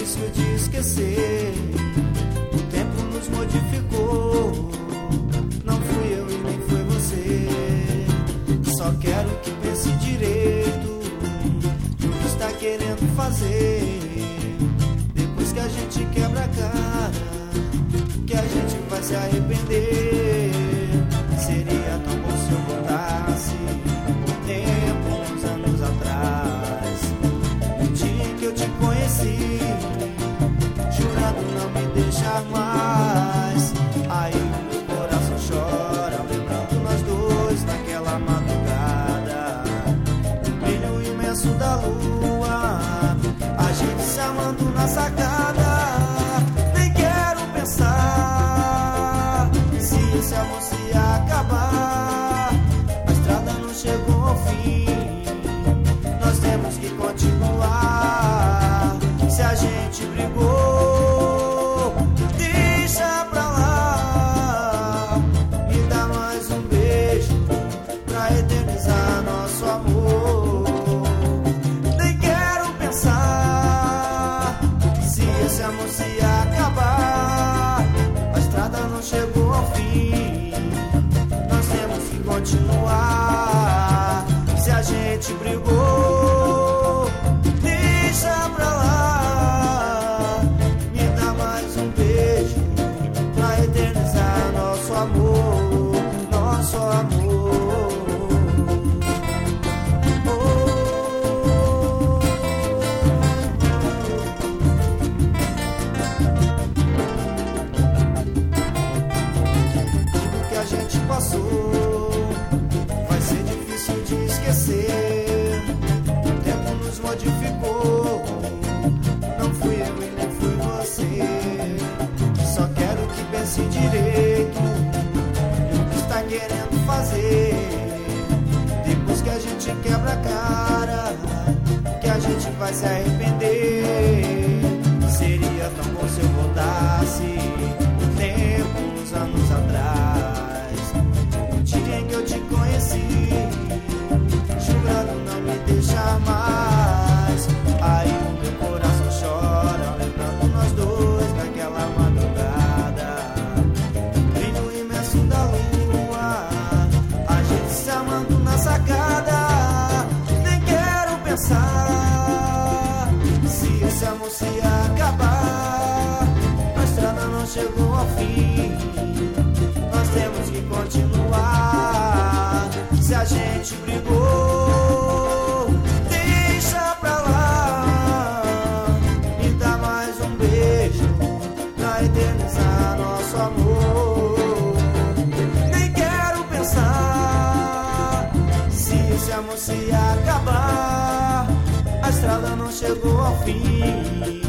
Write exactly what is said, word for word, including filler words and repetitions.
difícil de esquecer. O tempo nos modificou. Não fui eu e nem foi você. Só quero que pense direito no que está querendo fazer. Depois que a gente quebra a cara, que a gente vai se arrepender. Seria tão bom se eu voltasse o tempo, uns anos atrás, no dia em que eu te conheci, jurado não me deixar mais. Aí o meu coração chora, lembrando nós dois naquela madrugada, no brilho imenso da lua, a gente se amando na sacada. Nem quero pensar se esse amor se acabar. A estrada não chegou ao fim, nós temos que continuar. Se a gente brigou, deixa pra lá. Me dá mais um beijo pra eternizar nosso amor. Nem quero pensar se esse amor se acabar. A estrada não chegou ao fim, nós temos que continuar. Se a gente brigou, deixa pra lá. Me dá mais um beijo pra eternizar nosso amor, nosso amor. Tudo que a gente passou vai ser difícil de esquecer. O tempo nos modificou. Não fui eu e nem fui você. Só quero que pense direito no que está querendo fazer. Depois que a gente quebra a cara, que a gente vai se arrepender. Seria tão bom se eu voltasse o tempo, uns anos atrás, no dia em que eu te conheci, jurando não me deixar mais. Aí o meu coração chora, lembrando nós dois naquela madrugada, brilho imenso da lua, a gente se amando na sacada. Nem quero pensar se esse amor se acabar. A estrada não chegou ao fim, nós temos que continuar. Se a gente brigou, deixa pra lá. Me dá mais um beijo pra eternizar nosso amor. Nem quero pensar se esse amor se acabar. A estrada não chegou ao fim,